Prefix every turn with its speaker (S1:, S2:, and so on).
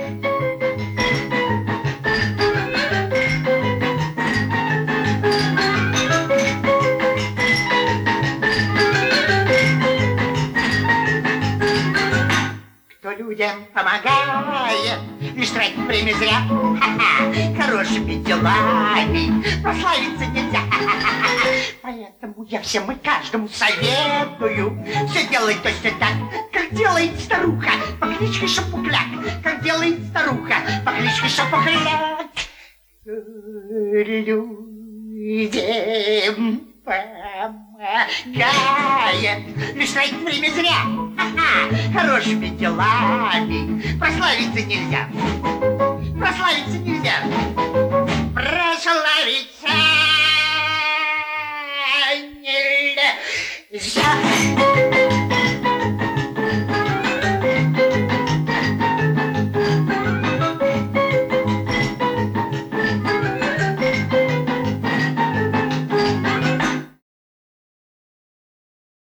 S1: Кто людям помогает, лишь тратит время зря. Хорошими делами прославиться нельзя. Поэтому я всем и каждому советую все делать точно так, как делает старуха по кличке Шапокляк. Как делает старуха по кличке Шапокляк. Людям помогает, лишь тратить время зря. Хорошими делами прославиться нельзя.